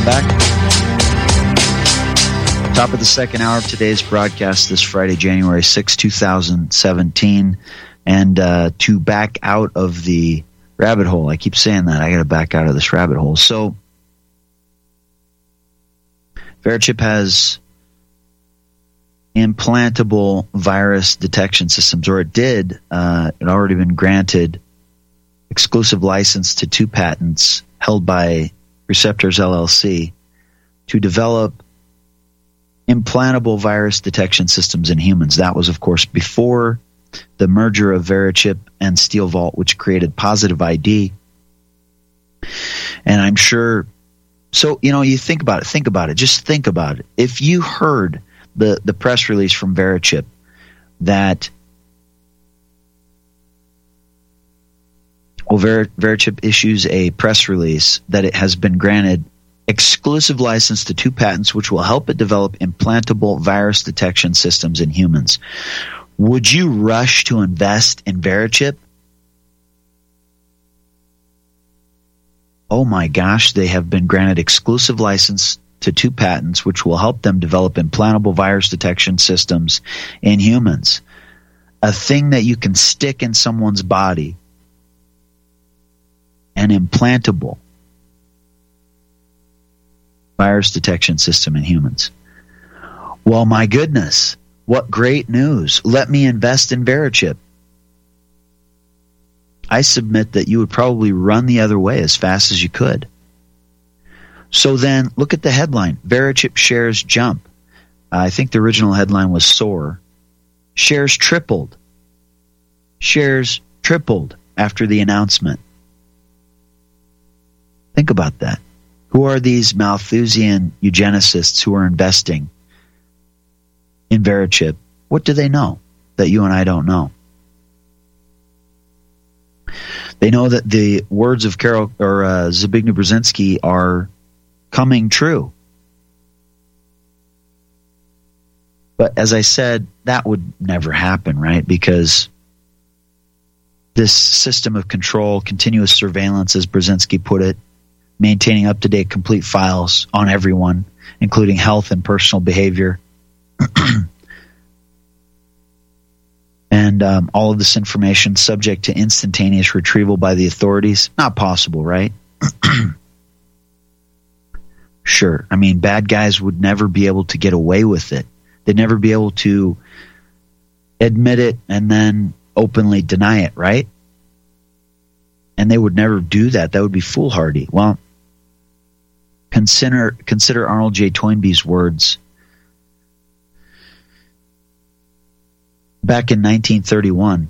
Back. Top of the second hour of today's broadcast this Friday, January 6, 2017. And to back out of the rabbit hole, I keep saying that. I got to back out of this rabbit hole. So, Verichip has implantable virus detection systems, or it did. It had already been granted exclusive license to 2 patents held by Receptors LLC to develop implantable virus detection systems in humans. That was, of course, before the merger of Verichip and SteelVault, which created Positive ID. And I'm sure, so, you think about it, just think about it. If you heard the press release from Verichip that Verichip issues a press release that it has been granted exclusive license to 2 patents which will help it develop implantable virus detection systems in humans. Would you rush to invest in Verichip? Oh my gosh, they have been granted exclusive license to 2 patents which will help them develop implantable virus detection systems in humans. A thing that you can stick in someone's body. An implantable virus detection system in humans. Well, my goodness, what great news. Let me invest in Verichip. I submit that you would probably run the other way as fast as you could. So then, look at the headline. Verichip shares jump. I think the original headline was soar. Shares tripled. Shares tripled after the announcement. Think about that. Who are these Malthusian eugenicists who are investing in Verichip? What do they know that you and I don't know? They know that the words of Zbigniew Brzezinski are coming true. But as I said, that would never happen, right? Because this system of control, continuous surveillance, as Brzezinski put it, maintaining up-to-date complete files on everyone, including health and personal behavior, and all of this information subject to instantaneous retrieval by the authorities. Not possible, right? Sure. I mean, bad guys would never be able to get away with it. They'd never be able to admit it and then openly deny it, right? And they would never do that. That would be foolhardy. Well, consider Arnold J. Toynbee's words. Back in 1931,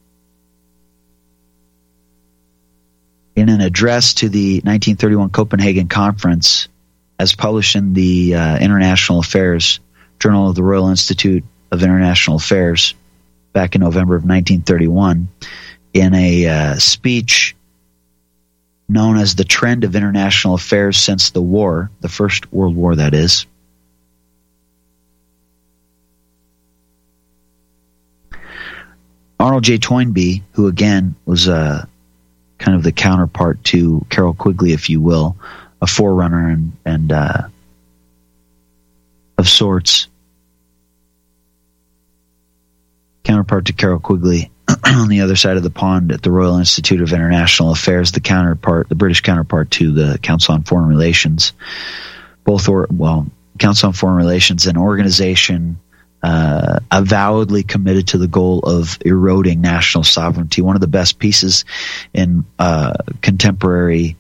in an address to the 1931 Copenhagen Conference, as published in the International Affairs Journal of the Royal Institute of International Affairs, back in November of 1931, in a speech known as The Trend of International Affairs Since the War, the First World War, that is. Arnold J. Toynbee, who again was kind of the counterpart to Carroll Quigley, if you will, a forerunner and of sorts, counterpart to Carroll Quigley on the other side of the pond at the Royal Institute of International Affairs, the British counterpart to the Council on Foreign Relations. Council on Foreign Relations, an organization avowedly committed to the goal of eroding national sovereignty. One of the best pieces in contemporary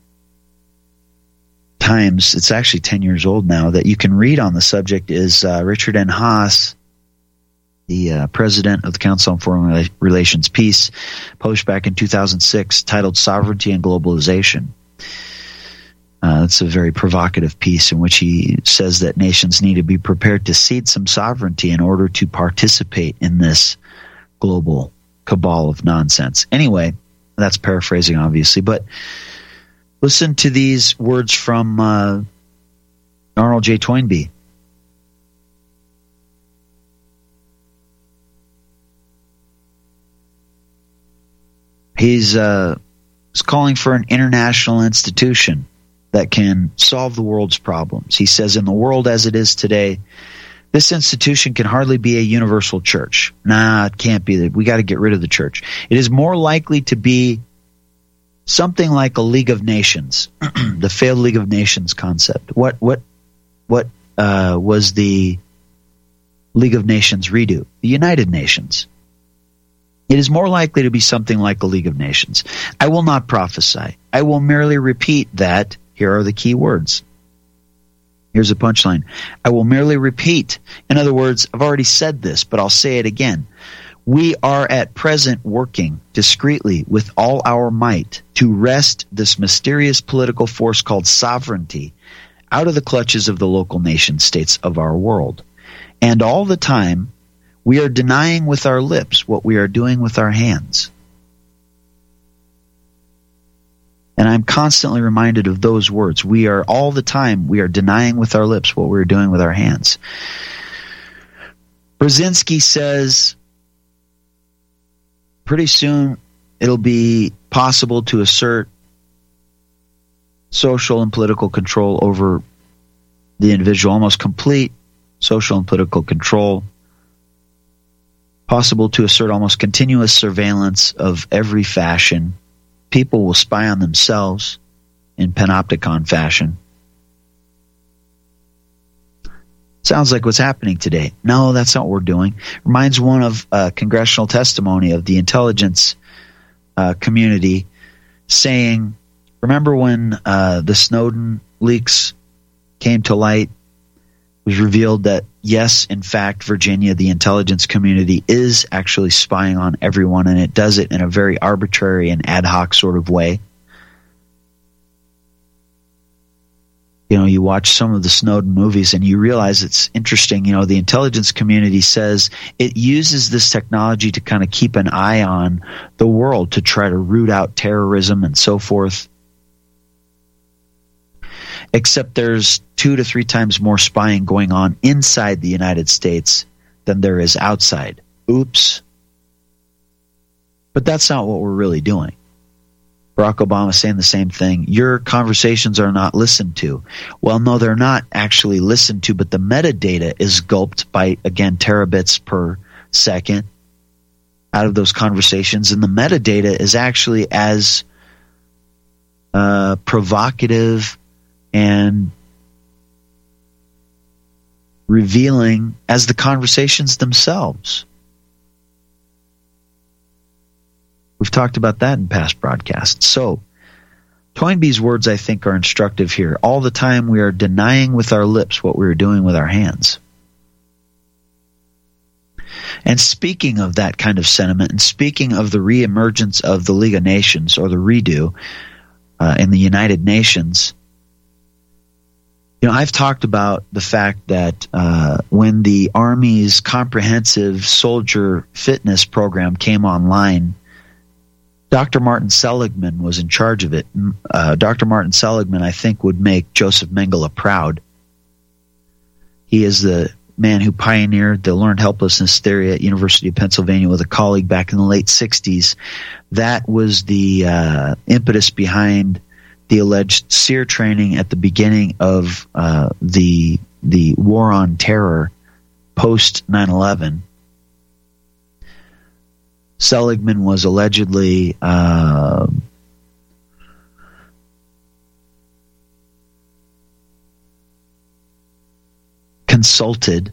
times, it's actually 10 years old now, that you can read on the subject is Richard N. Haas, the president of the Council on Foreign Relations piece, published back in 2006, titled Sovereignty and Globalization. It's a very provocative piece in which he says that nations need to be prepared to cede some sovereignty in order to participate in this global cabal of nonsense. Anyway, that's paraphrasing, obviously, but listen to these words from Arnold J. Toynbee. He's calling for an international institution that can solve the world's problems. He says, in the world as it is today, this institution can hardly be a universal church. Nah, it can't be. We got to get rid of the church. It is more likely to be something like a League of Nations, the failed League of Nations concept. What was the League of Nations redo? The United Nations. It is more likely to be something like a League of Nations. I will not prophesy. I will merely repeat that. Here are the key words. Here's a punchline. I will merely repeat. In other words, I've already said this, but I'll say it again. We are at present working discreetly with all our might to wrest this mysterious political force called sovereignty out of the clutches of the local nation states of our world. And all the time, we are denying with our lips what we are doing with our hands. And I'm constantly reminded of those words. We are denying with our lips what we're doing with our hands. Brzezinski says pretty soon it'll be possible to assert social and political control over the individual, almost complete social and political control, possible to assert almost continuous surveillance of every fashion. People will spy on themselves in panopticon fashion. Sounds like what's happening today. No, that's not what we're doing. Reminds one of congressional testimony of the intelligence community saying, remember when the Snowden leaks came to light? It was revealed that, yes, in fact, Virginia, the intelligence community, is actually spying on everyone, and it does it in a very arbitrary and ad hoc sort of way. You know, you watch some of the Snowden movies and you realize it's interesting. You know, the intelligence community says it uses this technology to kind of keep an eye on the world to try to root out terrorism and so forth. Except there's 2 to 3 times more spying going on inside the United States than there is outside. Oops. But that's not what we're really doing. Barack Obama saying the same thing. Your conversations are not listened to. Well, no, they're not actually listened to, but the metadata is gulped by, again, terabits per second out of those conversations. And the metadata is actually as provocative and revealing as the conversations themselves. We've talked about that in past broadcasts. So, Toynbee's words, I think, are instructive here. All the time we are denying with our lips what we are doing with our hands. And speaking of that kind of sentiment, and speaking of the reemergence of the League of Nations, or the redo, in the United Nations, you know, I've talked about the fact that when the Army's comprehensive soldier fitness program came online, Dr. Martin Seligman was in charge of it. Dr. Martin Seligman, I think, would make Joseph Mengele proud. He is the man who pioneered the learned helplessness theory at University of Pennsylvania with a colleague back in the late 60s. That was the impetus behind the alleged SEER training at the beginning of the war on terror post 9/11. Seligman was allegedly consulted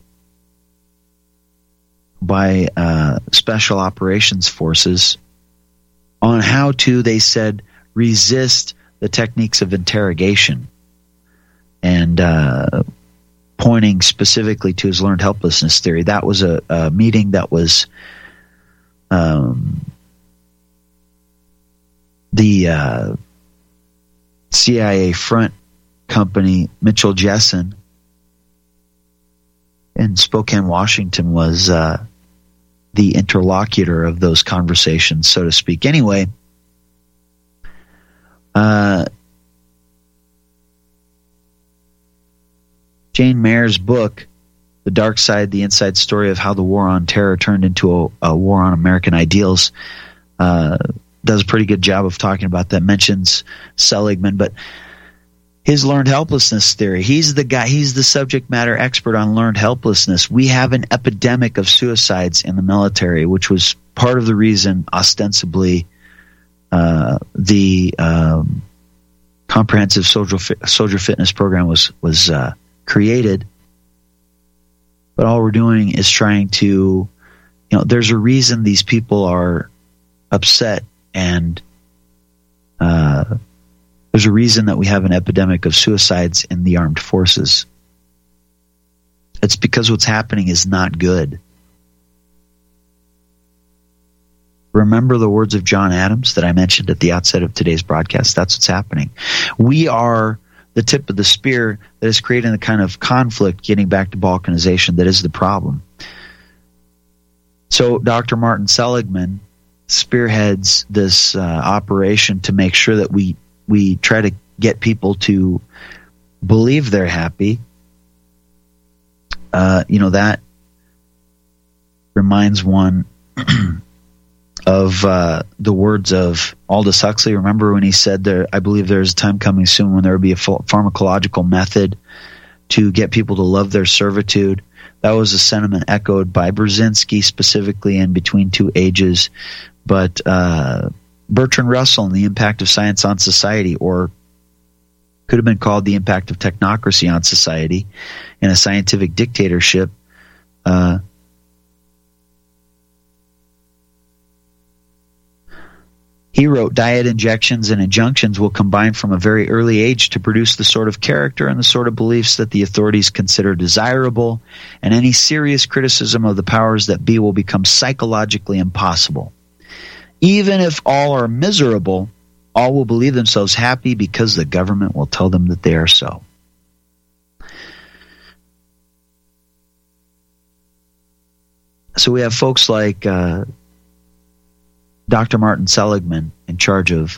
by special operations forces on how to, they said, resist the techniques of interrogation, and pointing specifically to his learned helplessness theory. That was a meeting that was the CIA front company, Mitchell Jessen, in Spokane, Washington, was the interlocutor of those conversations, so to speak. Anyway, Jane Mayer's book, The Dark Side, The Inside Story of How the War on Terror Turned into a War on American Ideals, does a pretty good job of talking about that, mentions Seligman. But his learned helplessness theory. He's the subject matter expert on learned helplessness. We have an epidemic of suicides in the military, which was part of the reason, ostensibly, the comprehensive soldier fitness program was created. But all we're doing is trying to, there's a reason these people are upset, and there's a reason that we have an epidemic of suicides in the armed forces. It's because what's happening is not good. Remember the words of John Adams that I mentioned at the outset of today's broadcast? That's what's happening. We are the tip of the spear that is creating the kind of conflict, getting back to balkanization, that is the problem. So Dr. Martin Seligman spearheads this operation to make sure that we try to get people to believe they're happy. That reminds one of the words of Aldous Huxley. Remember when he said, I believe there's a time coming soon when there will be a pharmacological method to get people to love their servitude. That was a sentiment echoed by Brzezinski, specifically in Between Two Ages. But Bertrand Russell and the Impact of Science on Society, or could have been called The Impact of Technocracy on Society in a Scientific Dictatorship, he wrote, diet injections and injunctions will combine from a very early age to produce the sort of character and the sort of beliefs that the authorities consider desirable, and any serious criticism of the powers that be will become psychologically impossible. Even if all are miserable, all will believe themselves happy because the government will tell them that they are so. So we have folks like Dr. Martin Seligman in charge of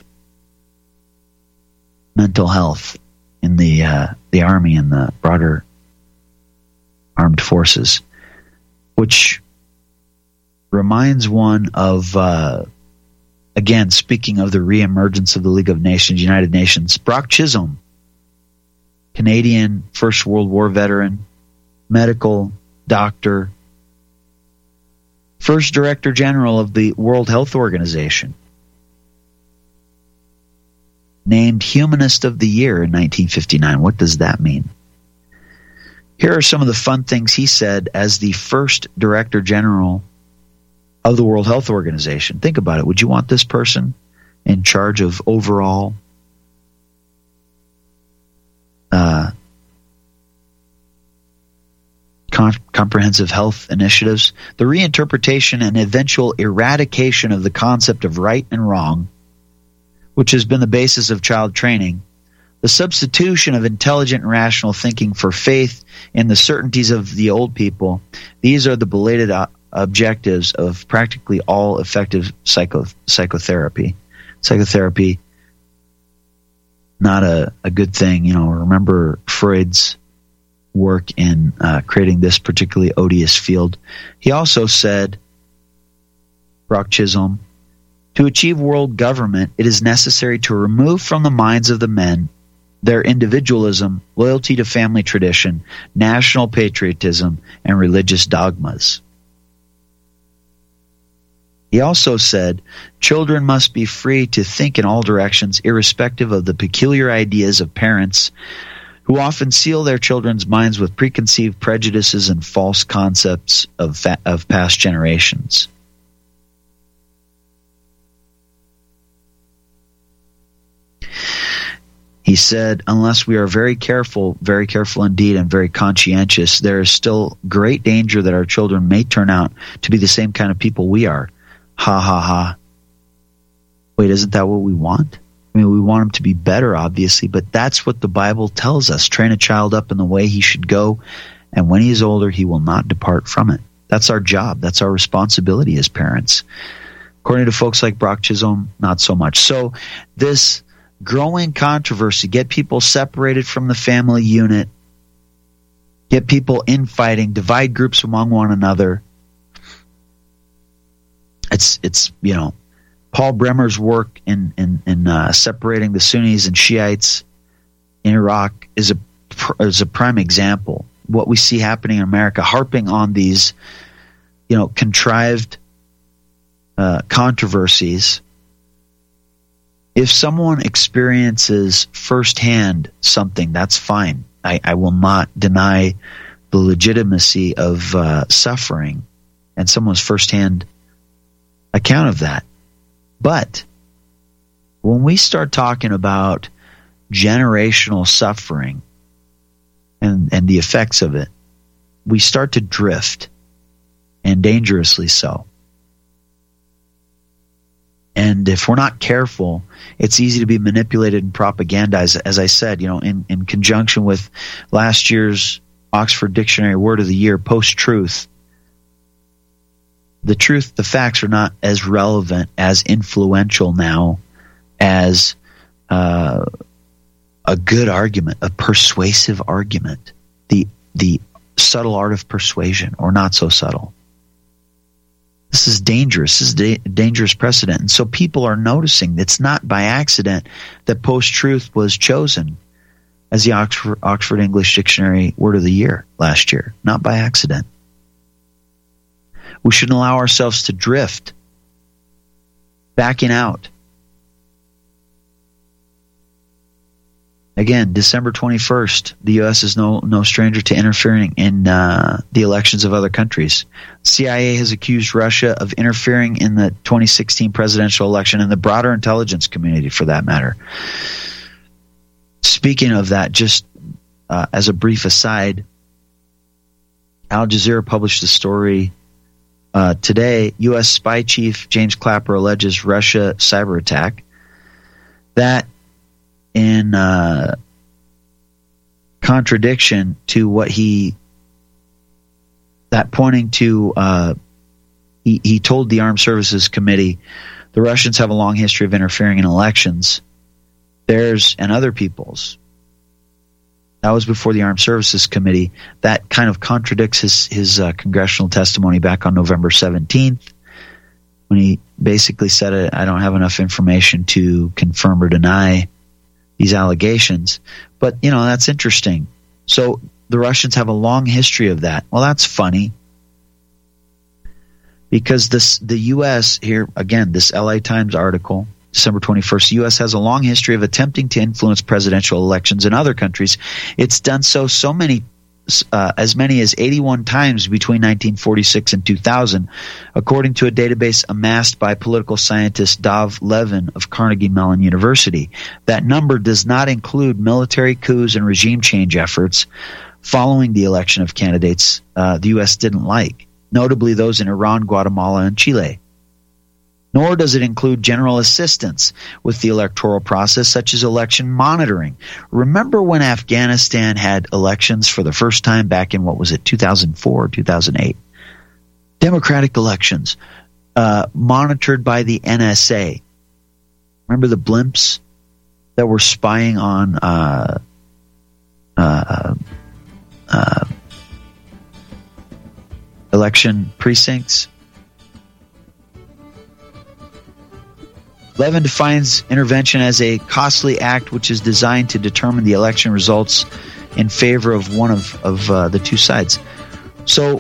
mental health in the Army and the broader armed forces, which reminds one of, again, speaking of the reemergence of the League of Nations, United Nations, Brock Chisholm, Canadian First World War veteran, medical doctor, first Director General of the World Health Organization, named Humanist of the Year in 1959. What does that mean? Here are some of the fun things he said as the first Director General of the World Health Organization. Think about it. Would you want this person in charge of overall comprehensive health initiatives? The reinterpretation and eventual eradication of the concept of right and wrong, which has been the basis of child training, the substitution of intelligent and rational thinking for faith in the certainties of the old people, these are the belated objectives of practically all effective psychotherapy. Psychotherapy, not a good thing. Remember Freud's work in creating this particularly odious field. He also said, Brock Chisholm, to achieve world government, it is necessary to remove from the minds of the men their individualism, loyalty to family tradition, national patriotism, and religious dogmas. He also said, children must be free to think in all directions, irrespective of the peculiar ideas of parents who often seal their children's minds with preconceived prejudices and false concepts of past generations. He said, unless we are very careful indeed, and very conscientious, there is still great danger that our children may turn out to be the same kind of people we are. Ha ha ha. Wait, isn't that what we want? I mean, we want them to be better, obviously, but that's what the Bible tells us. Train a child up in the way he should go, and when he is older, he will not depart from it. That's our job. That's our responsibility as parents. According to folks like Brock Chisholm, not so much. So this growing controversy, get people separated from the family unit, get people infighting, divide groups among one another. It's Paul Bremer's work in separating the Sunnis and Shiites in Iraq is a prime example. What we see happening in America, harping on these, contrived controversies. If someone experiences firsthand something, that's fine. I will not deny the legitimacy of suffering and someone's firsthand account of that. But when we start talking about generational suffering and the effects of it, we start to drift, and dangerously so. And if we're not careful, it's easy to be manipulated and propagandized, as I said, in conjunction with last year's Oxford Dictionary Word of the Year, post-truth. The facts are not as relevant, as influential now as a good argument, a persuasive argument, the subtle art of persuasion, or not so subtle. This is dangerous. This is a dangerous precedent. And so people are noticing it's not by accident that post-truth was chosen as the Oxford English Dictionary Word of the Year last year. Not by accident. We shouldn't allow ourselves to drift, backing out. Again, December 21st, the U.S. is no stranger to interfering in the elections of other countries. CIA has accused Russia of interfering in the 2016 presidential election, and the broader intelligence community, for that matter. Speaking of that, just as a brief aside, Al Jazeera published a story today. U.S. spy chief James Clapper alleges Russia cyber attack. That in contradiction to what he told the Armed Services Committee, the Russians have a long history of interfering in elections, theirs and other people's. That was before the Armed Services Committee. That kind of contradicts his congressional testimony back on November 17th, when he basically said, I don't have enough information to confirm or deny these allegations. But, that's interesting. So the Russians have a long history of that. Well, that's funny, because the U.S. here, again, this LA Times article, December 21st, the U.S. has a long history of attempting to influence presidential elections in other countries. It's done as many as 81 times between 1946 and 2000, according to a database amassed by political scientist Dov Levin of Carnegie Mellon University. That number does not include military coups and regime change efforts following the election of candidates the U.S. didn't like, notably those in Iran, Guatemala, and Chile. Nor does it include general assistance with the electoral process, such as election monitoring. Remember when Afghanistan had elections for the first time back in, 2004 or 2008? Democratic elections, monitored by the NSA. Remember the blimps that were spying on election precincts? Levin defines intervention as a costly act which is designed to determine the election results in favor of one of the two sides. So,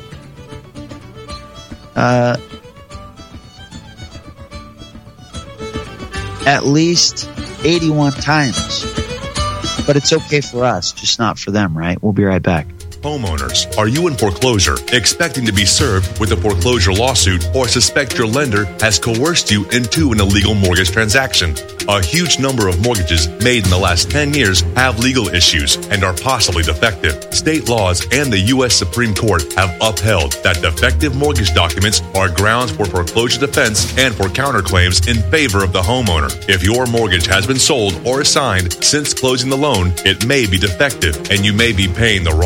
at least 81 times. But it's okay for us, just not for them, right? We'll be right back. Homeowners, are you in foreclosure, expecting to be served with a foreclosure lawsuit, or suspect your lender has coerced you into an illegal mortgage transaction? A huge number of mortgages made in the last 10 years have legal issues and are possibly defective. State laws and the U.S. Supreme Court have upheld that defective mortgage documents are grounds for foreclosure defense and for counterclaims in favor of the homeowner. If your mortgage has been sold or assigned since closing the loan, it may be defective and you may be paying the wrong party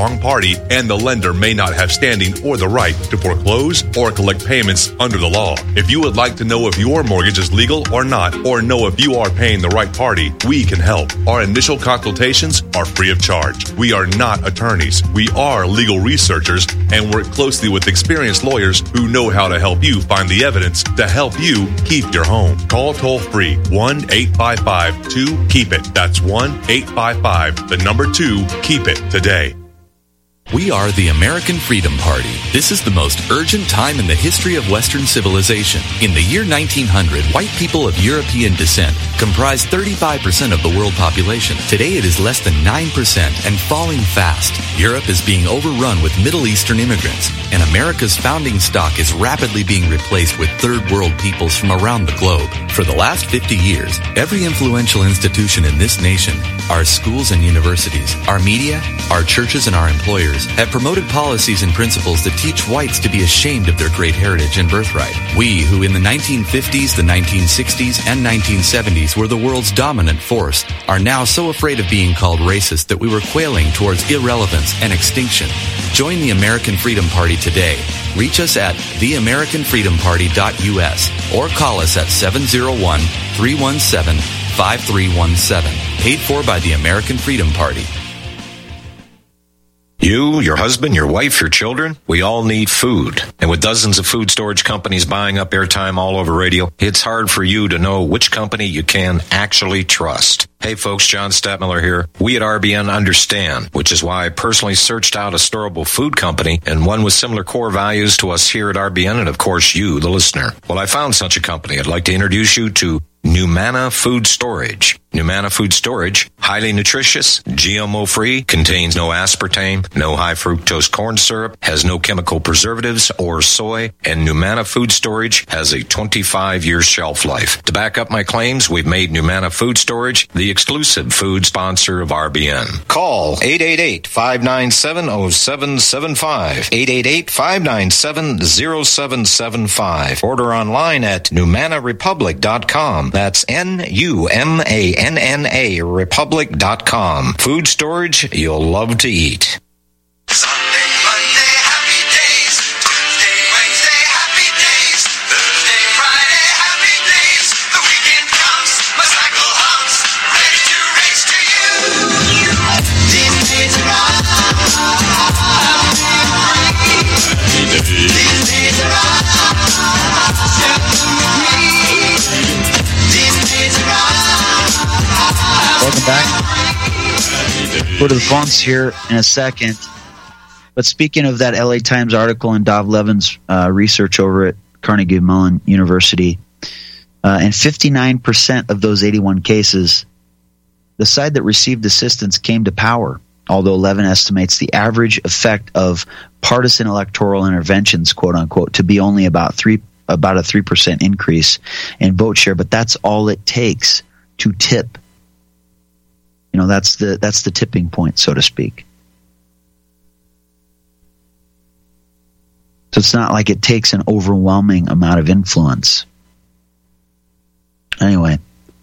property, and the lender may not have standing or the right to foreclose or collect payments under the law. If you would like to know if your mortgage is legal or not, or know if you are paying the right party, we can help. Our initial consultations are free of charge. We are not attorneys. We are legal researchers and work closely with experienced lawyers who know how to help you find the evidence to help you keep your home. Call toll-free 1-855-2-KEEP-IT. That's 1-855-2-KEEP-IT today. We are the American Freedom Party. This is the most urgent time in the history of Western civilization. In the year 1900, white people of European descent comprised 35% of the world population. Today it is less than 9% and falling fast. Europe is being overrun with Middle Eastern immigrants, and America's founding stock is rapidly being replaced with third world peoples from around the globe. For the last 50 years, every influential institution in this nation, our schools and universities, our media, our churches, and our employers have promoted policies and principles that teach whites to be ashamed of their great heritage and birthright. We, who in the 1950s, the 1960s, and 1970s were the world's dominant force, are now so afraid of being called racist that we were quailing towards irrelevance and extinction. Join the American Freedom Party today. Reach us at theamericanfreedomparty.us or call us at 701-317-5317. Paid for by the American Freedom Party. You, your husband, your wife, your children, we all need food. And with dozens of food storage companies buying up airtime all over radio, it's hard for you to know which company you can actually trust. Hey folks, John Stadtmiller here. We at RBN understand, which is why I personally searched out a storable food company and one with similar core values to us here at RBN and of course you, the listener. Well, I found such a company. I'd like to introduce you to Numana Food Storage. Numana Food Storage, highly nutritious, GMO-free, contains no aspartame, no high fructose corn syrup, has no chemical preservatives or soy, and Numana Food Storage has a 25-year shelf life. To back up my claims, we've made Numana Food Storage the exclusive food sponsor of RBN. Call 888-597-0775, 888-597-0775. Order online at NumanaRepublic.com. That's NUMANNA Republic.com. Food storage you'll love to eat. Sunday, Monday, happy days. Tuesday, Wednesday, happy days. Thursday, Friday, happy days. The weekend comes, my cycle hums, ready to race to you. These days are These days are Welcome back. Go to the phones here in a second. But speaking of that LA Times article and Dov Levin's research over at Carnegie Mellon University, and 59% of those 81 cases, the side that received assistance came to power, although Levin estimates the average effect of partisan electoral interventions, quote unquote, to be only about a 3% increase in vote share. But that's all it takes to tip. You know, that's the tipping point, so to speak. So it's not like it takes an overwhelming amount of influence. Anyway,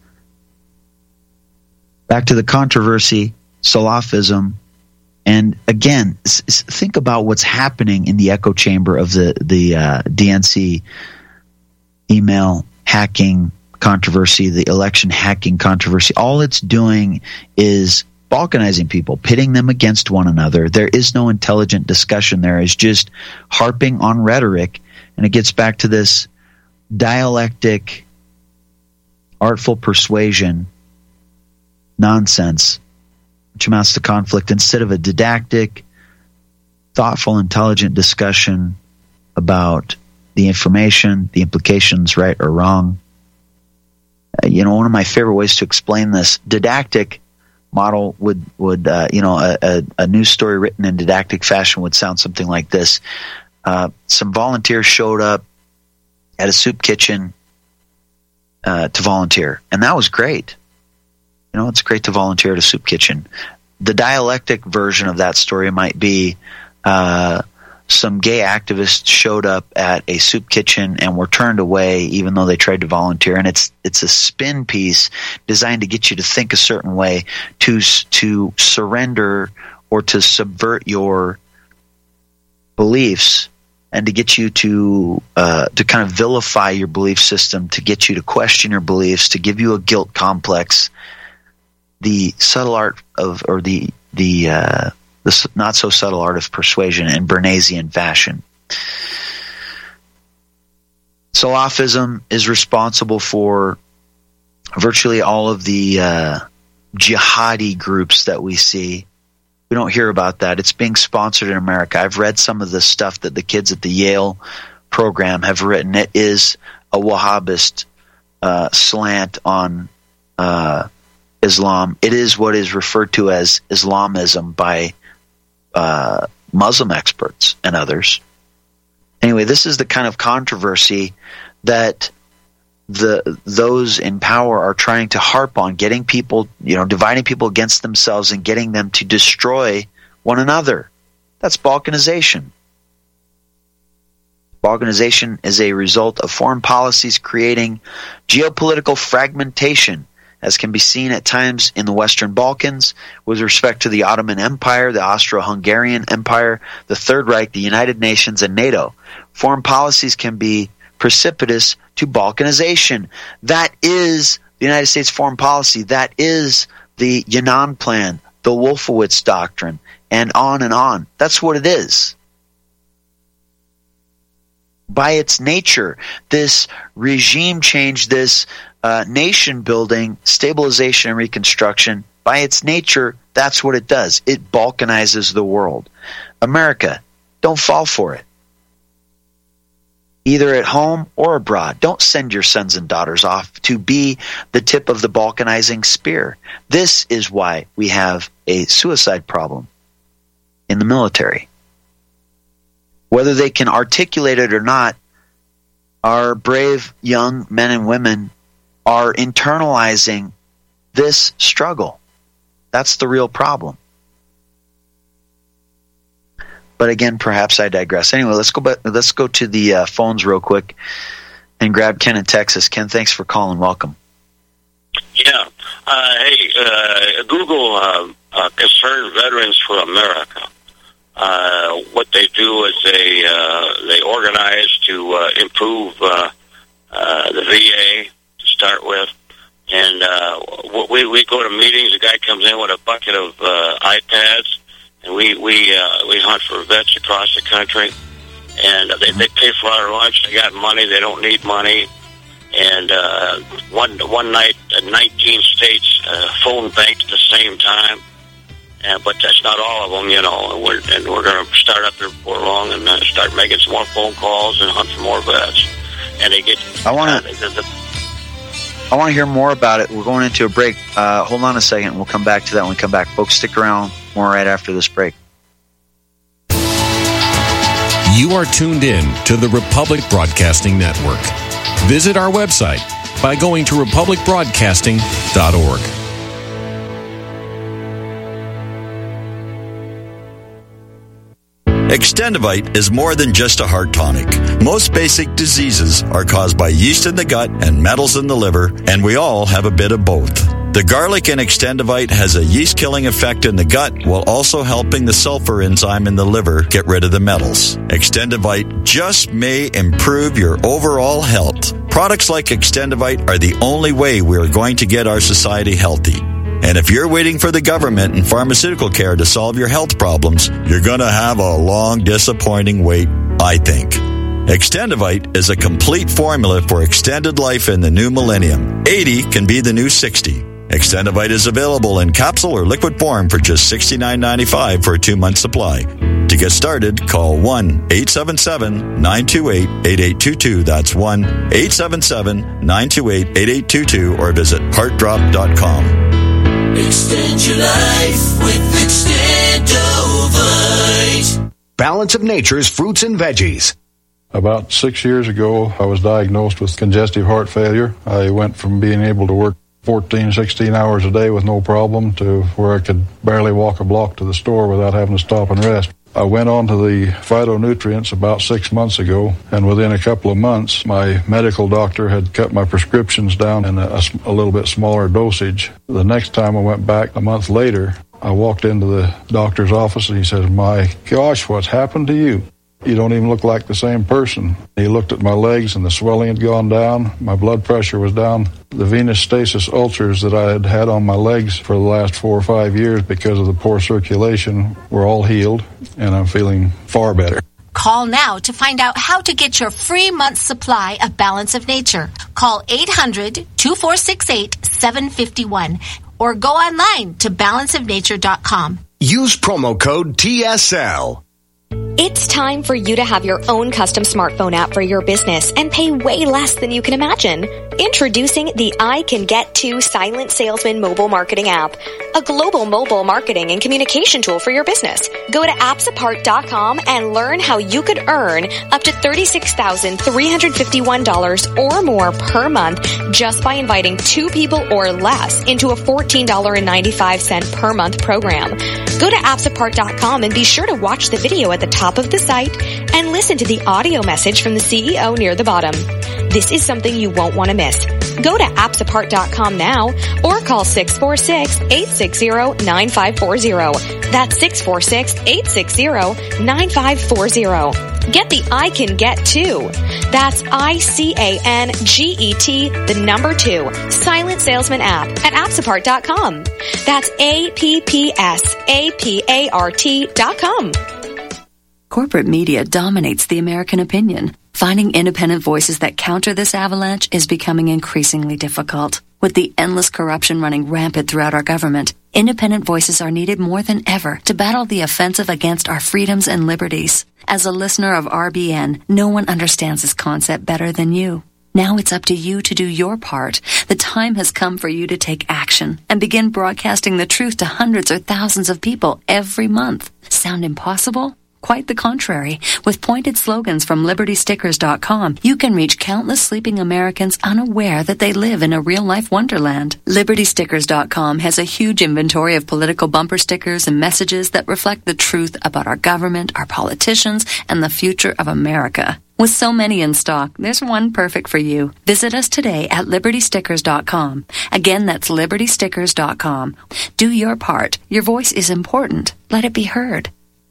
back to the controversy, Salafism, and again, think about what's happening in the echo chamber of the DNC email hacking controversy, the election hacking controversy. All it's doing is balkanizing people, pitting them against one another. There is no intelligent discussion. There is just harping on rhetoric, and it gets back to this dialectic, artful persuasion nonsense, which amounts to conflict, instead of a didactic, thoughtful, intelligent discussion about the information, the implications, right or wrong. One of my favorite ways to explain this didactic model would a news story written in didactic fashion would sound something like this. Some volunteers showed up at a soup kitchen to volunteer, and that was great. It's great to volunteer at a soup kitchen. The dialectic version of that story might be some gay activists showed up at a soup kitchen and were turned away even though they tried to volunteer. And it's a spin piece designed to get you to think a certain way, to surrender or to subvert your beliefs and to get you to kind of vilify your belief system, to get you to question your beliefs, to give you a guilt complex. The subtle art of, or the not so subtle art of persuasion in Bernaysian fashion. Salafism is responsible for virtually all of the jihadi groups that we see. We don't hear about that. It's being sponsored in America. I've read some of the stuff that the kids at the Yale program have written. It is a Wahhabist slant on Islam. It is what is referred to as Islamism by Muslim experts and others. Anyway, this is the kind of controversy that those in power are trying to harp on, getting people, dividing people against themselves and getting them to destroy one another. That's balkanization. Balkanization is a result of foreign policies creating geopolitical fragmentation, as can be seen at times in the Western Balkans with respect to the Ottoman Empire, the Austro-Hungarian Empire, the Third Reich, the United Nations, and NATO. Foreign policies can be precipitous to balkanization. That is the United States foreign policy. That is the Yannan Plan, the Wolfowitz Doctrine, and on and on. That's what it is. By its nature, this regime change, this nation building, stabilization and reconstruction, by its nature, that's what it does. It balkanizes the world. America, don't fall for it. Either at home or abroad. Don't send your sons and daughters off to be the tip of the balkanizing spear. This is why we have a suicide problem in the military. Whether they can articulate it or not, our brave young men and women are internalizing this struggle. That's the real problem. But again, perhaps I digress. Anyway, let's go to the phones real quick and grab Ken in Texas. Ken, thanks for calling. Welcome. Yeah. Hey, Google Concerned Veterans for America. What they do is they organize to improve the VA to start with, and we go to meetings. A guy comes in with a bucket of iPads, and we hunt for vets across the country, and they pay for our lunch. They got money. They don't need money. And one night, 19 states phone banked at the same time. But that's not all of them, and we're going to start up here before long and start making some more phone calls and hunt for more vets. And they get. I want to hear more about it. We're going into a break. Hold on a second. We'll come back to that when we come back. Folks, stick around. More right after this break. You are tuned in to the Republic Broadcasting Network. Visit our website by going to republicbroadcasting.org. Extendivite is more than just a heart tonic. Most basic diseases are caused by yeast in the gut and metals in the liver, and we all have a bit of both. The garlic in Extendivite has a yeast-killing effect in the gut while also helping the sulfur enzyme in the liver get rid of the metals. Extendivite just may improve your overall health. Products like Extendivite are the only way we are going to get our society healthy. And if you're waiting for the government and pharmaceutical care to solve your health problems, you're going to have a long, disappointing wait, I think. Extendivite is a complete formula for extended life in the new millennium. 80 can be the new 60. Extendivite is available in capsule or liquid form for just $69.95 for a 2-month supply. To get started, call 1-877-928-8822. That's 1-877-928-8822 or visit heartdrop.com. Extend your life with Extendovite. Balance of Nature's fruits and veggies. About 6 years ago, I was diagnosed with congestive heart failure. I went from being able to work 14, 16 hours a day with no problem to where I could barely walk a block to the store without having to stop and rest. I went on to the phytonutrients about 6 months ago, and within a couple of months, my medical doctor had cut my prescriptions down in a little bit smaller dosage. The next time I went back a month later, I walked into the doctor's office and he said, "My gosh, what's happened to you?" You don't even look like the same person. He looked at my legs and the swelling had gone down. My blood pressure was down. The venous stasis ulcers that I had had on my legs for the last 4 or 5 years because of the poor circulation were all healed, and I'm feeling far better. Call now to find out how to get your free month's supply of Balance of Nature. Call 800-2468-751 or go online to balanceofnature.com. Use promo code TSL. It's time for you to have your own custom smartphone app for your business and pay way less than you can imagine. Introducing the I Can Get To Silent Salesman mobile marketing app, a global mobile marketing and communication tool for your business. Go to appsapart.com and learn how you could earn up to $36,351 or more per month just by inviting 2 people or less into a $14.95 per month program. Go to appsapart.com and be sure to watch the video at the top of the site and listen to the audio message from the CEO near the bottom. This is something you won't want to miss. Go to appsapart.com now or call 646-860-9540. That's 646-860-9540. Get the I Can Get To. That's ICANGET, the number 2, Silent Salesman app at appsapart.com. That's APPSAPART.com. Corporate media dominates the American opinion. Finding independent voices that counter this avalanche is becoming increasingly difficult. With the endless corruption running rampant throughout our government, independent voices are needed more than ever to battle the offensive against our freedoms and liberties. As a listener of RBN, no one understands this concept better than you. Now it's up to you to do your part. The time has come for you to take action and begin broadcasting the truth to hundreds or thousands of people every month. Sound impossible? Quite the contrary. With pointed slogans from LibertyStickers.com, you can reach countless sleeping Americans unaware that they live in a real-life wonderland. LibertyStickers.com has a huge inventory of political bumper stickers and messages that reflect the truth about our government, our politicians, and the future of America. With so many in stock, there's one perfect for you. Visit us today at LibertyStickers.com. Again, that's LibertyStickers.com. Do your part. Your voice is important. Let it be heard.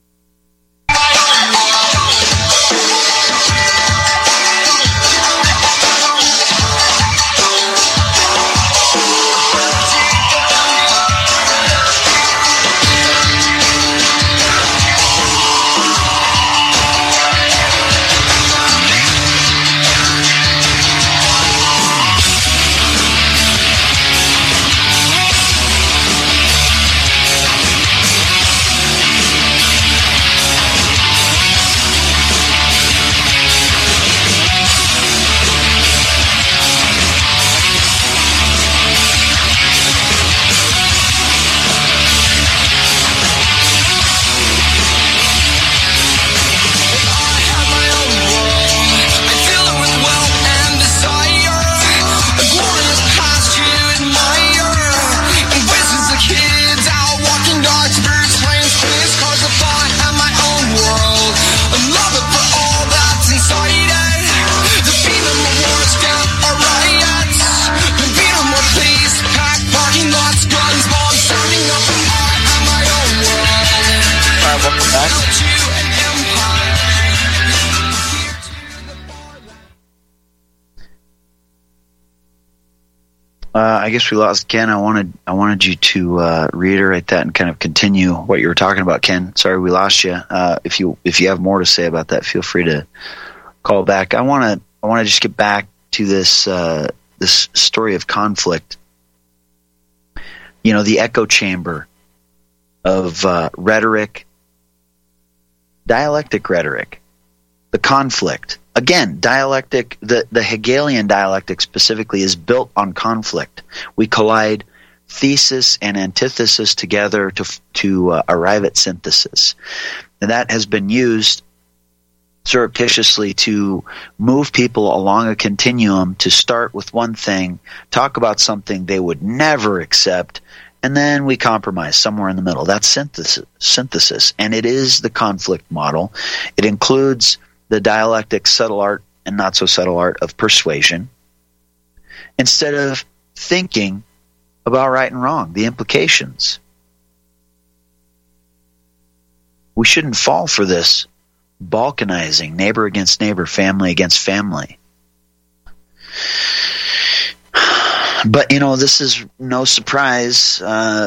I guess we lost Ken. I wanted you to reiterate that and kind of continue what you were talking about, Ken. Sorry we lost you. If you have more to say about that, feel free to call back. I want to just get back to this this story of conflict. You know, the echo chamber of rhetoric, dialectic rhetoric, the conflict. Again, dialectic, the Hegelian dialectic specifically is built on conflict. We collide thesis and antithesis together to arrive at synthesis. And that has been used surreptitiously to move people along a continuum to start with one thing, talk about something they would never accept, and then we compromise somewhere in the middle. That's synthesis. And it is the conflict model. It includes the dialectic subtle art and not so subtle art of persuasion, instead of thinking about right and wrong, the implications. We shouldn't fall for this balkanizing, neighbor against neighbor, family against family. But, this is no surprise.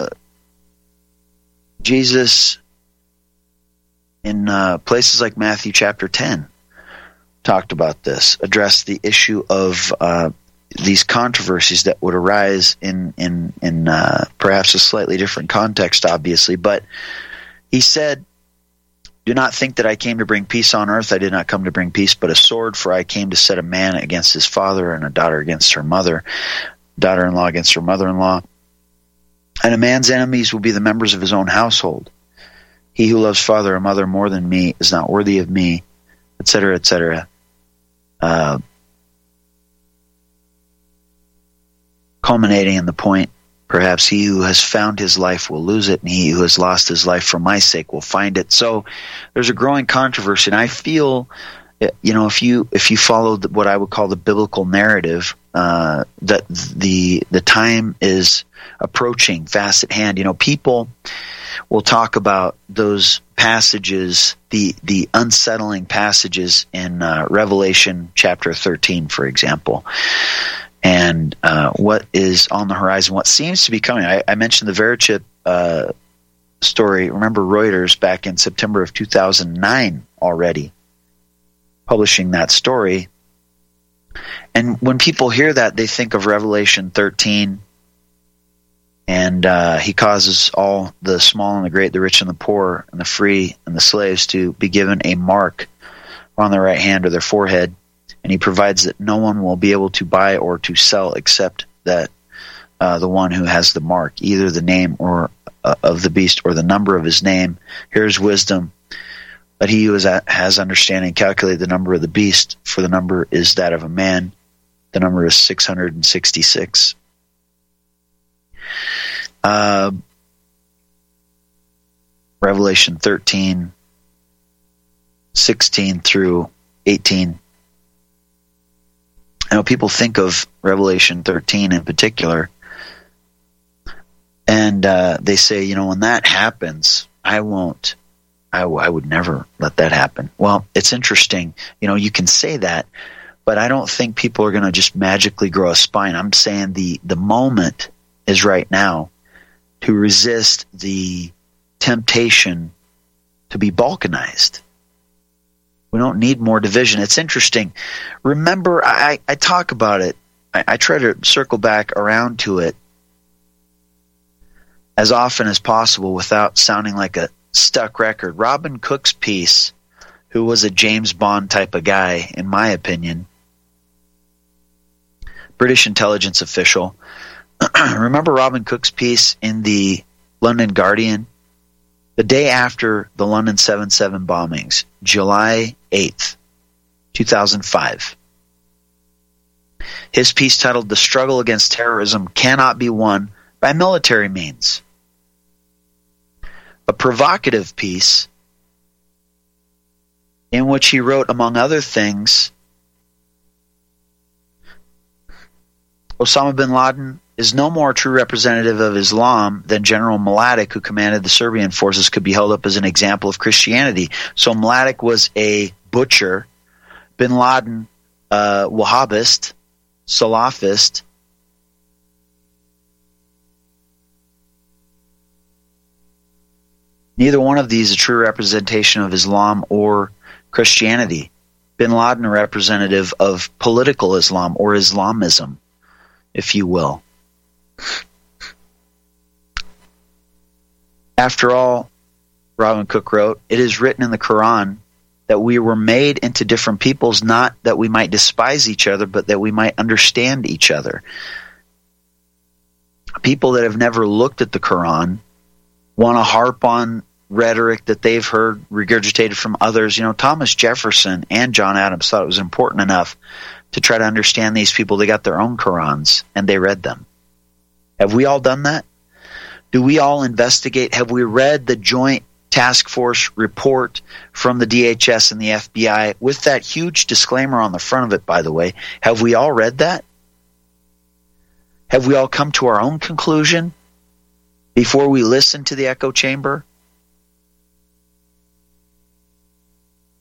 Jesus, in places like Matthew chapter 10, talked about this, addressed the issue of these controversies that would arise in perhaps a slightly different context, obviously. But he said, "Do not think that I came to bring peace on earth. I did not come to bring peace, but a sword. For I came to set a man against his father, and a daughter against her mother, daughter-in-law against her mother-in-law. And a man's enemies will be the members of his own household. He who loves father or mother more than me is not worthy of me," etc., etc. Culminating in the point, perhaps he who has found his life will lose it, and he who has lost his life for my sake will find it. So there's a growing controversy, and I feel, if you follow what I would call the biblical narrative, that the time is approaching fast at hand. People will talk about those passages, the unsettling passages in Revelation chapter 13, for example. And what is on the horizon, what seems to be coming. I mentioned the Verichip story. Remember Reuters back in September of 2009 already publishing that story. And when people hear that, they think of Revelation 13, and he causes all the small and the great, the rich and the poor, and the free and the slaves to be given a mark on their right hand or their forehead. And he provides that no one will be able to buy or to sell except that the one who has the mark, either the name or of the beast or the number of his name. Here's wisdom. Let he who has understanding calculate the number of the beast, for the number is that of a man. The number is 666. Revelation 13, 16 through 18. I know people think of Revelation 13 in particular, and they say, when that happens, I would never let that happen. Well, it's interesting. You can say that, but I don't think people are going to just magically grow a spine. I'm saying the moment is right now to resist the temptation to be balkanized. We don't need more division. It's interesting. Remember, I talk about it. I try to circle back around to it as often as possible without sounding like a stuck record. Robin Cook's piece, who was a James Bond type of guy, in my opinion, British intelligence official. Remember Robin Cook's piece in the London Guardian? The day after the London 7/7 bombings, July 8th, 2005. His piece titled, "The Struggle Against Terrorism Cannot Be Won by Military Means." A provocative piece in which he wrote, among other things, Osama bin Laden is no more a true representative of Islam than General Mladic, who commanded the Serbian forces, could be held up as an example of Christianity. So Mladic was a butcher, bin Laden, Wahhabist, Salafist. Neither one of these is a true representation of Islam or Christianity. Bin Laden, a representative of political Islam or Islamism, if you will. After all, Robin Cook wrote, "It is written in the Quran that we were made into different peoples, not that we might despise each other, but that we might understand each other." People that have never looked at the Quran want to harp on rhetoric that they've heard regurgitated from others. Thomas Jefferson and John Adams thought it was important enough to try to understand these people. They got their own Qurans and they read them. Have we all done that? Do we all investigate? Have we read the Joint Task Force report from the DHS and the FBI with that huge disclaimer on the front of it, by the way? Have we all read that? Have we all come to our own conclusion before we listen to the echo chamber?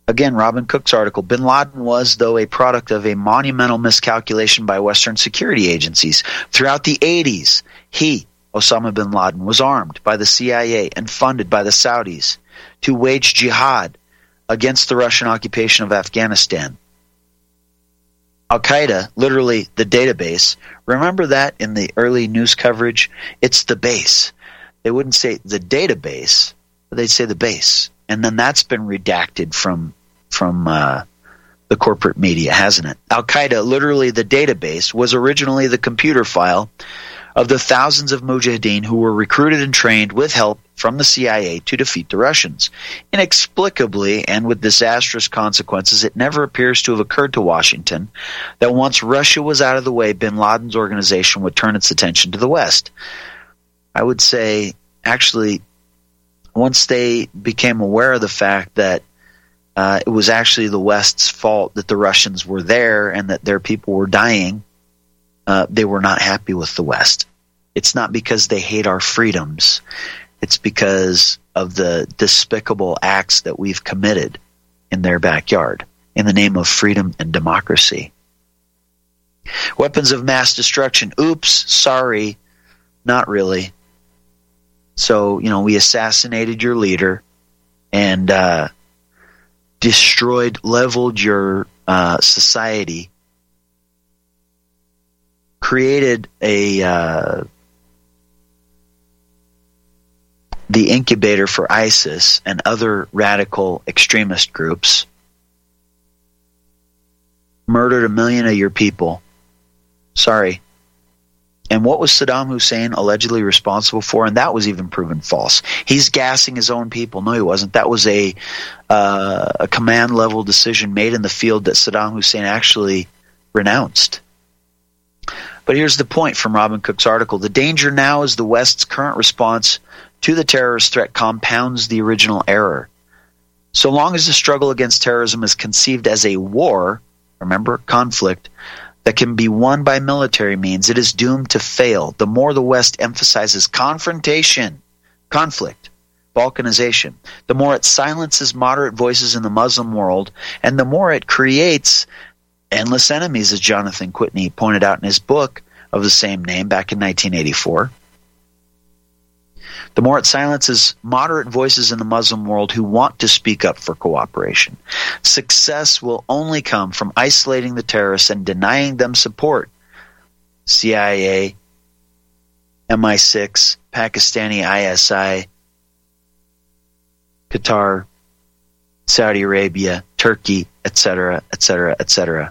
Again, Robin Cook's article, bin Laden was, though, a product of a monumental miscalculation by Western security agencies. Throughout the 80s, he, Osama bin Laden, was armed by the CIA and funded by the Saudis to wage jihad against the Russian occupation of Afghanistan. Al-Qaeda, literally the database, remember that in the early news coverage? It's the base. They wouldn't say the database, but they'd say the base. And then that's been redacted from the corporate media, hasn't it? Al-Qaeda, literally the database, was originally the computer file of the thousands of mujahideen who were recruited and trained with help from the CIA to defeat the Russians. Inexplicably, and with disastrous consequences, it never appears to have occurred to Washington that once Russia was out of the way, bin Laden's organization would turn its attention to the West. I would say, actually, once they became aware of the fact that it was actually the West's fault that the Russians were there and that their people were dying, they were not happy with the West. It's not because they hate our freedoms. It's because of the despicable acts that we've committed in their backyard in the name of freedom and democracy. Weapons of mass destruction. Oops, sorry, not really. So, we assassinated your leader and destroyed, leveled your society, created the incubator for ISIS and other radical extremist groups, murdered 1 million of your people. Sorry. And what was Saddam Hussein allegedly responsible for? And that was even proven false. He's gassing his own people. No, he wasn't. That was a command-level decision made in the field that Saddam Hussein actually renounced. But here's the point from Robin Cook's article. The danger now is the West's current response to the terrorist threat compounds the original error. So long as the struggle against terrorism is conceived as a war, remember, conflict, that can be won by military means, it is doomed to fail. The more the West emphasizes confrontation, conflict, balkanization, the more it silences moderate voices in the Muslim world, and the more it creates endless enemies, as Jonathan Whitney pointed out in his book of the same name back in 1984. The more it silences moderate voices in the Muslim world who want to speak up for cooperation. Success will only come from isolating the terrorists and denying them support. CIA, MI6, Pakistani ISI, Qatar, Saudi Arabia, Turkey, etc., etc., etc.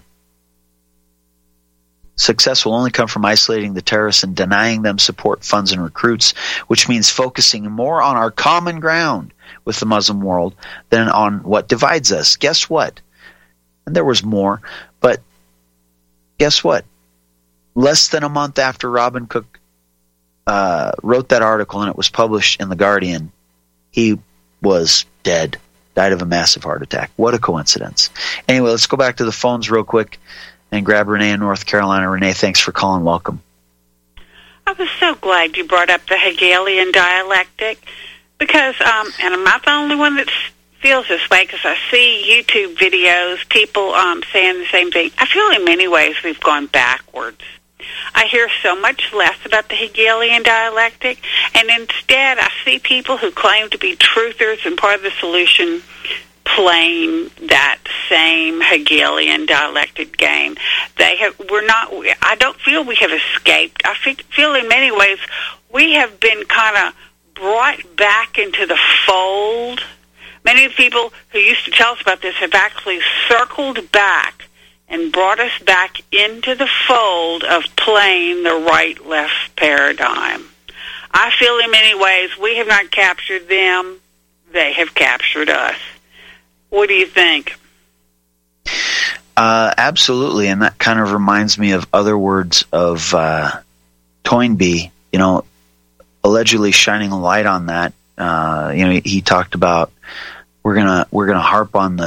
Success will only come from isolating the terrorists and denying them support, funds, and recruits, which means focusing more on our common ground with the Muslim world than on what divides us. Guess what? And there was more, but guess what? Less than a month after Robin Cook wrote that article and it was published in The Guardian, he was dead, died of a massive heart attack. What a coincidence. Anyway, let's go back to the phones real quick and grab Renee in North Carolina. Renee, thanks for calling. Welcome. I was so glad you brought up the Hegelian dialectic because, and I'm not the only one that feels this way because I see YouTube videos, people saying the same thing. I feel in many ways we've gone backwards. I hear so much less about the Hegelian dialectic, and instead I see people who claim to be truthers and part of the solution playing that same Hegelian dialectic game. I don't feel we have escaped. I feel in many ways we have been kind of brought back into the fold. Many people who used to tell us about this have actually circled back and brought us back into the fold of playing the right-left paradigm. I feel in many ways we have not captured them, they have captured us. What do you think? Absolutely, and that kind of reminds me of other words of Toynbee, allegedly shining a light on that. He talked about we're gonna harp on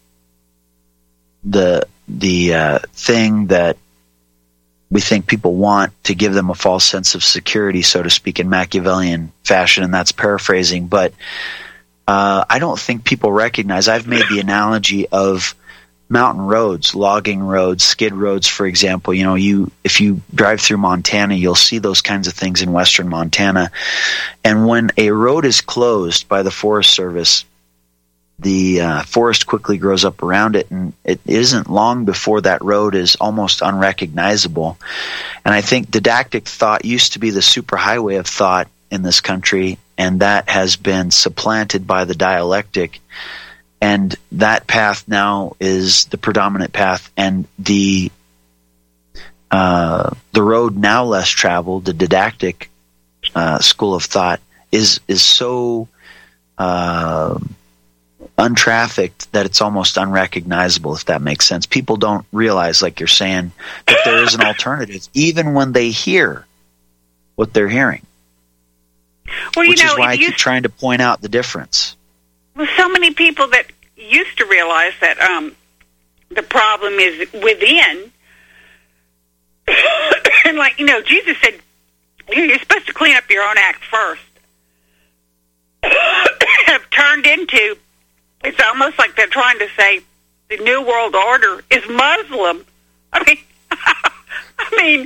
the thing that we think people want to give them a false sense of security, so to speak, in Machiavellian fashion, and that's paraphrasing. But I don't think people recognize. I've made the analogy of mountain roads, logging roads, skid roads, for example. If you drive through Montana, you'll see those kinds of things in western Montana. And when a road is closed by the Forest Service, the forest quickly grows up around it, and it isn't long before that road is almost unrecognizable. And I think didactic thought used to be the superhighway of thought in this country, and that has been supplanted by the dialectic. And that path now is the predominant path, and the road now less traveled, the didactic school of thought, is so untrafficked that it's almost unrecognizable, if that makes sense. People don't realize, like you're saying, that there is an alternative, even when they hear what they're hearing. Well, which is why I keep trying to point out the difference. Well, so many people that used to realize that the problem is within. And like, Jesus said, you're supposed to clean up your own act first. Have turned into, it's almost like they're trying to say the New World Order is Muslim. I mean,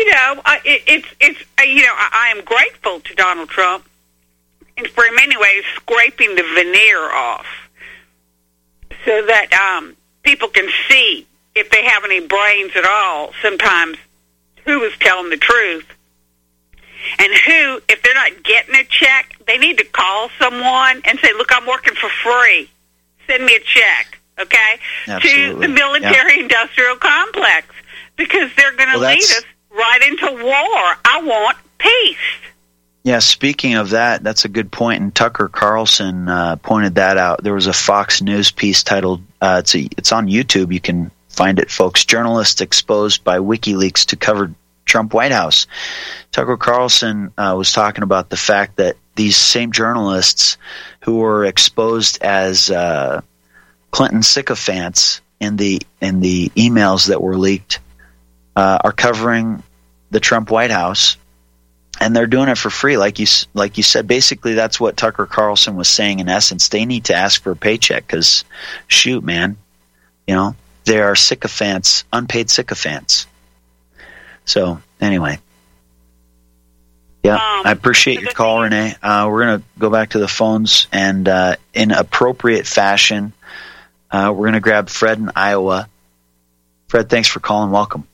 I am grateful to Donald Trump, and for in many ways scraping the veneer off, so that people can see, if they have any brains at all, sometimes who is telling the truth, and who, if they're not getting a check, they need to call someone and say, "Look, I'm working for free. Send me a check." Okay, absolutely. To the military-industrial complex, because they're going to lead us right into war. I want peace. Yeah, speaking of that, that's a good point, and Tucker Carlson pointed that out. There was a Fox News piece titled, it's on YouTube, you can find it, folks, "Journalists Exposed by WikiLeaks to Cover Trump White House." Tucker Carlson was talking about the fact that these same journalists who were exposed as Clinton sycophants in the emails that were leaked are covering the Trump White House, and they're doing it for free. Like you said, basically that's what Tucker Carlson was saying. In essence, they need to ask for a paycheck because, shoot, man, they are sycophants, unpaid sycophants. So anyway, yeah, I appreciate your call, Renee. We're going to go back to the phones, and in appropriate fashion, we're going to grab Fred in Iowa. Fred, thanks for calling. Welcome.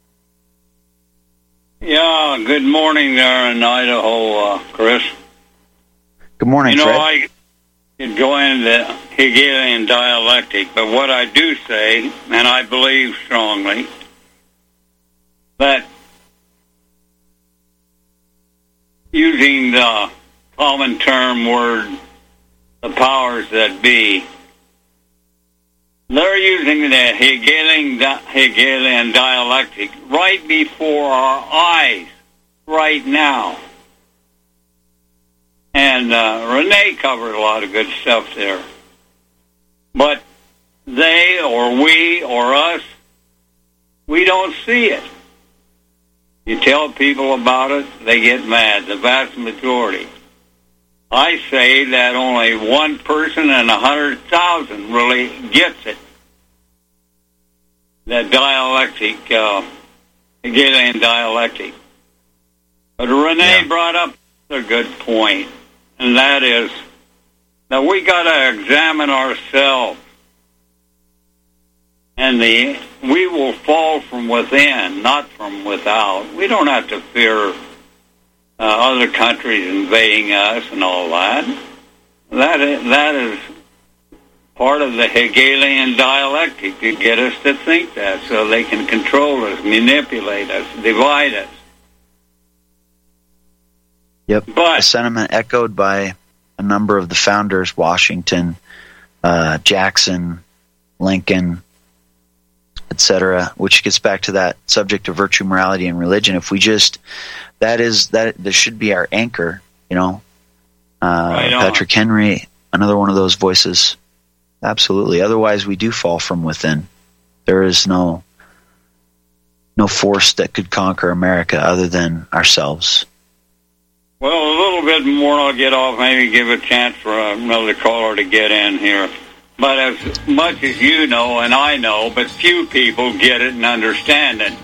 Yeah, good morning there in Idaho, Chris. Good morning, Fred. I could go into Hegelian dialectic, but what I do say, and I believe strongly, that using the common term word, the powers that be, they're using the Hegelian dialectic right before our eyes, right now. And Renee covered a lot of good stuff there. But they, or we, or us, we don't see it. You tell people about it, they get mad, the vast majority. I say that only one person in 100,000 really gets it. That dialectic, Hegelian dialectic. But Renee brought up a good point, and that is that we got to examine ourselves, and we will fall from within, not from without. We don't have to fear other countries invading us and all that. That is part of the Hegelian dialectic to get us to think that, so they can control us, manipulate us, divide us. Yep. But a sentiment echoed by a number of the founders: Washington, Jackson, Lincoln, etc., which gets back to that subject of virtue, morality, and religion. If we just that should be our anchor, right Patrick Henry, another one of those voices. Absolutely. Otherwise, we do fall from within. There is no force that could conquer America other than ourselves. Well, a little bit more I'll get off, maybe give a chance for another caller to get in here. But as much as you know and I know, but few people get it and understand it.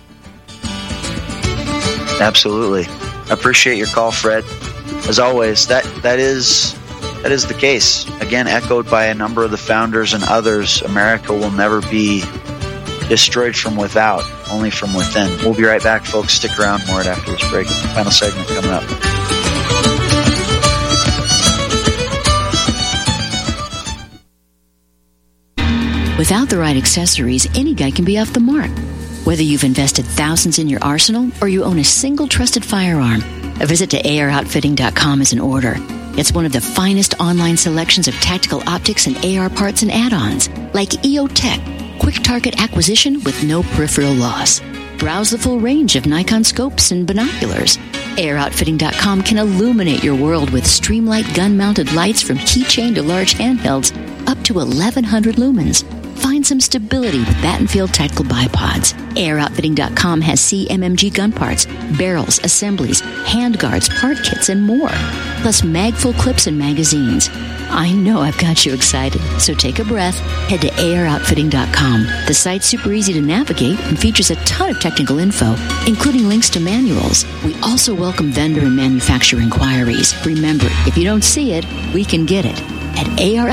Absolutely. I appreciate your call, Fred. As always, that is the case. Again, echoed by a number of the founders and others, America will never be destroyed from without, only from within. We'll be right back, folks. Stick around. More after this break. Final segment coming up. Without the right accessories, any guy can be off the mark. Whether you've invested thousands in your arsenal or you own a single trusted firearm, a visit to AROutfitting.com is in order. It's one of the finest online selections of tactical optics and AR parts and add-ons, like EOTech, quick target acquisition with no peripheral loss. Browse the full range of Nikon scopes and binoculars. AROutfitting.com can illuminate your world with Streamlight gun-mounted lights from keychain to large handhelds, up to 1,100 lumens. Find some stability with Battenfield tactical bipods. AirOutfitting.com has CMMG gun parts, barrels, assemblies, handguards, part kits, and more. Plus mag-full clips and magazines. I know I've got you excited, so take a breath. Head to AirOutfitting.com. The site's super easy to navigate and features a ton of technical info, including links to manuals. We also welcome vendor and manufacturer inquiries. Remember, if you don't see it, we can get it at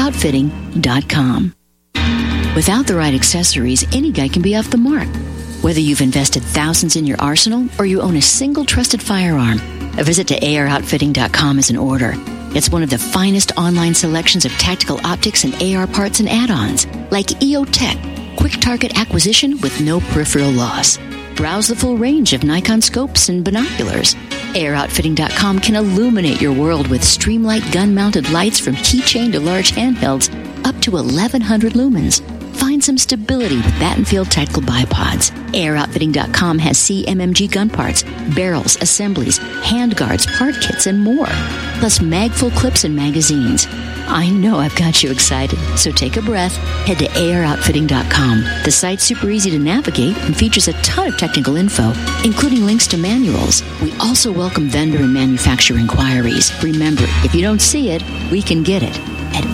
AROutfitting.com. Without the right accessories, any guy can be off the mark. Whether you've invested thousands in your arsenal or you own a single trusted firearm, a visit to AROutfitting.com is in order. It's one of the finest online selections of tactical optics and AR parts and add-ons, like EOTech, quick target acquisition with no peripheral loss. Browse the full range of Nikon scopes and binoculars. AirOutfitting.com can illuminate your world with Streamlight gun-mounted lights from keychain to large handhelds, up to 1,100 lumens. Find some stability with Battenfield tactical bipods. AirOutfitting.com has CMMG gun parts, barrels, assemblies, handguards, part kits, and more. Plus mag-full clips and magazines. I know I've got you excited, so take a breath. Head to AirOutfitting.com. The site's super easy to navigate and features a ton of technical info, including links to manuals. We also welcome vendor and manufacturer inquiries. Remember, if you don't see it, we can get it at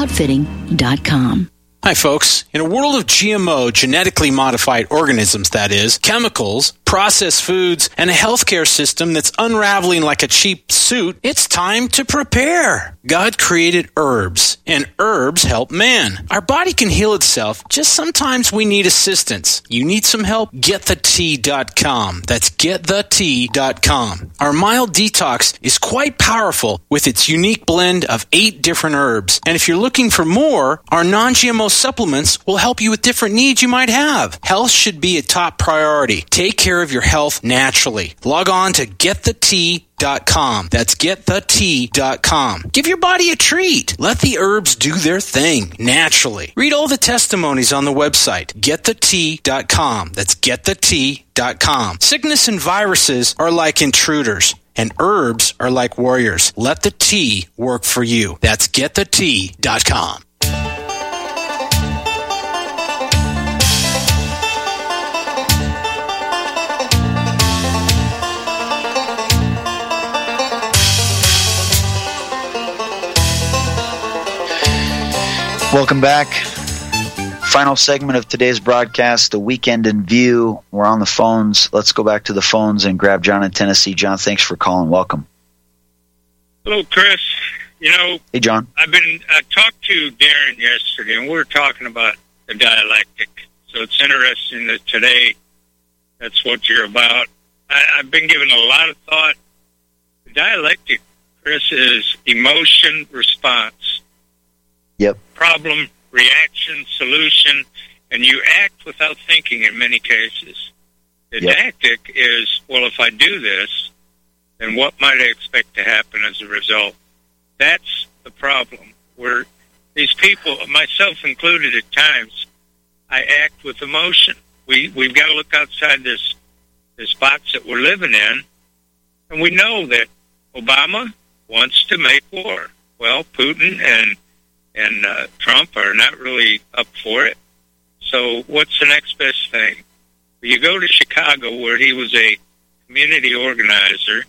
AROutfitting.com. Hi, folks. In a world of GMO, genetically modified organisms, that is, chemicals, processed foods, and a healthcare system that's unraveling like a cheap suit, it's time to prepare. God created herbs, and herbs help man. Our body can heal itself, just sometimes we need assistance. You need some help? GetTheTea.com. That's GetTheTea.com. Our mild detox is quite powerful with its unique blend of 8 different herbs. And if you're looking for more, our non-GMO supplements will help you with different needs you might have. Health should be a top priority. Take care of your health naturally. Log on to GetTheTea.com. That's GetTheTea.com. Give your body a treat. Let the herbs do their thing naturally. Read all the testimonies on the website, GetTheTea.com. That's GetTheTea.com. Sickness and viruses are like intruders, and herbs are like warriors. Let the tea work for you. That's GetTheTea.com. Welcome back. Final segment of today's broadcast, the Weekend in View. We're on the phones. Let's go back to the phones and grab John in Tennessee. John, thanks for calling. Welcome. Hello, Chris. You know, hey, John. I talked to Darren yesterday, and we were talking about the dialectic. So it's interesting that today that's what you're about. I've been giving a lot of thought. The dialectic, Chris, is emotion response. Yep. Problem, reaction, solution, and you act without thinking in many cases. The tactic is, well, if I do this, then what might I expect to happen as a result? That's the problem, where these people, myself included at times, I act with emotion. We've got to look outside this box that we're living in, and we know that Obama wants to make war. Well, Putin and Trump are not really up for it. So what's the next best thing? You go to Chicago, where he was a community organizer,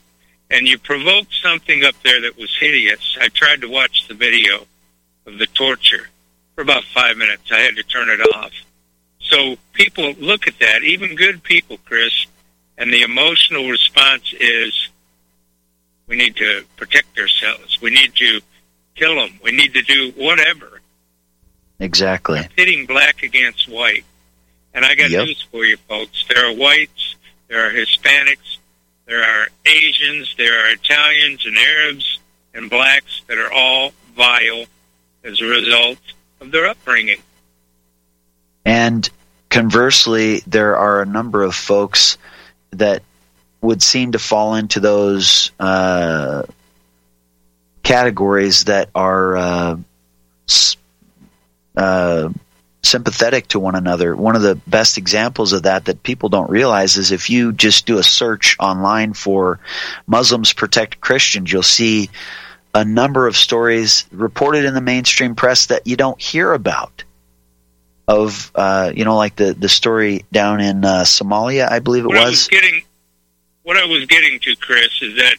and you provoked something up there that was hideous. I tried to watch the video of the torture for about 5 minutes. I had to turn it off. So people look at that, even good people, Chris, and the emotional response is, we need to protect ourselves. We need to kill them. We need to do whatever. Exactly. It's pitting black against white. And I got news for you, folks. There are whites, there are Hispanics, there are Asians, there are Italians and Arabs and blacks that are all vile as a result of their upbringing. And conversely, there are a number of folks that would seem to fall into those categories that are sympathetic to one another. One of the best examples of that people don't realize is if you just do a search online for Muslims protect Christians, you'll see a number of stories reported in the mainstream press that you don't hear about. Of like the story down in Somalia, I believe it was. What I was getting to, Chris, is that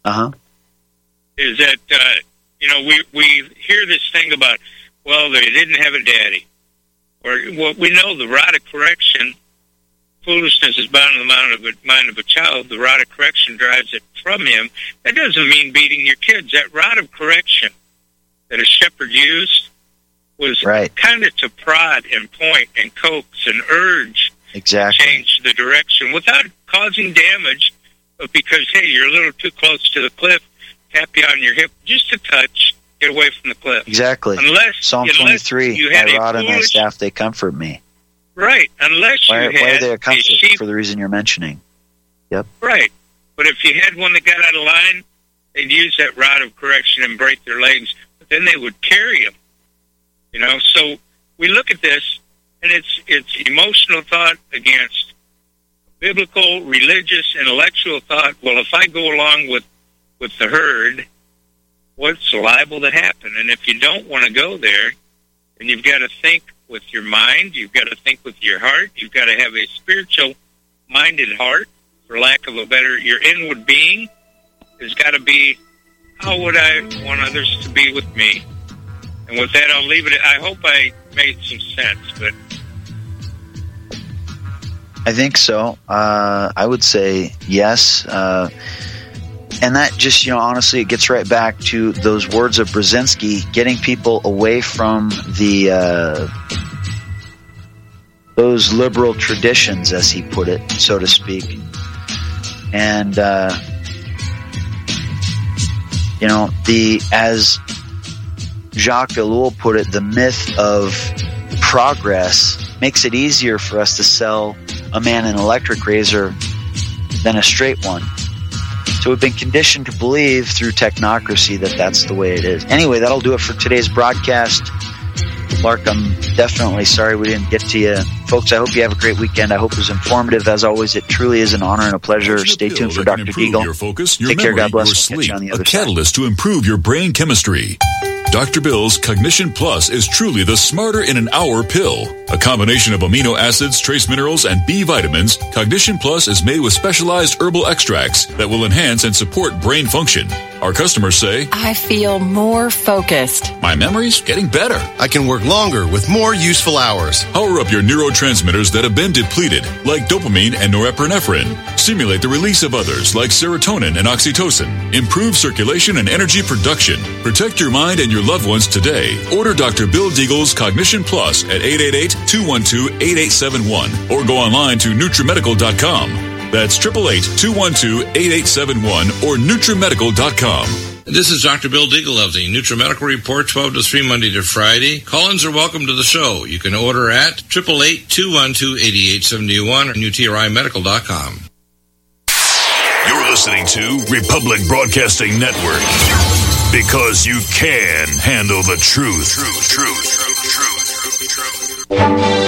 we hear this thing about, well, they didn't have a daddy, or well, we know the rod of correction, foolishness is bound in the mind of a child. The rod of correction drives it from him. That doesn't mean beating your kids. That rod of correction that a shepherd used was kind of to prod and point and coax and urge, change the direction without causing damage, but because, hey, you're a little too close to the cliff, tap you on your hip just a touch, get away from the cliff. Exactly. Psalm 23, my rod and my staff, they comfort me. Right, unless you had why are they a comfort? a sheep. For the reason you're mentioning. Yep. Right, but if you had one that got out of line, they'd use that rod of correction and break their legs, but then they would carry them. So we look at this, and it's emotional thought against biblical, religious, intellectual thought. Well, if I go along with the herd, what's liable to happen? And if you don't want to go there, then you've got to think with your mind, you've got to think with your heart, you've got to have a spiritual-minded heart, for lack of a better, your inward being has got to be, how would I want others to be with me? And with that, I'll leave it. I hope I made some sense, but I think so. I would say yes. And that just, honestly, it gets right back to those words of Brzezinski, getting people away from those liberal traditions, as he put it, so to speak. And, as Jacques Ellul put it, the myth of progress makes it easier for us to sell a man an electric razor than a straight one. So we've been conditioned to believe through technocracy that that's the way it is. Anyway, that'll do it for today's broadcast. Lark, I'm definitely sorry we didn't get to you. Folks, I hope you have a great weekend. I hope it was informative. As always, it truly is an honor and a pleasure. Stay tuned for Dr. Deagle. Your focus, your Take memory, care. God bless. your We'll catch sleep. you on the A other side. catalyst to improve your brain chemistry. Dr. Bill's Cognition Plus is truly the smarter in an hour pill. A combination of amino acids, trace minerals, and B vitamins, Cognition Plus is made with specialized herbal extracts that will enhance and support brain function. Our customers say, I feel more focused. my memory's getting better. I can work longer with more useful hours. Power up your neurotransmitters that have been depleted, like dopamine and norepinephrine. Stimulate the release of others, like serotonin and oxytocin. Improve circulation and energy production. Protect your mind and your loved ones today. Order Dr. Bill Deagle's Cognition Plus at 888-212-8871 or go online to NutriMedical.com. That's 888-212-8871 or NutriMedical.com. This is Dr. Bill Deagle of the NutriMedical Report, 12 to 3, Monday to Friday. Call-ins are welcome to the show. You can order at 888-212-8871 or NutriMedical.com. You're listening to Republic Broadcasting Network. Because you can handle the truth. Truth.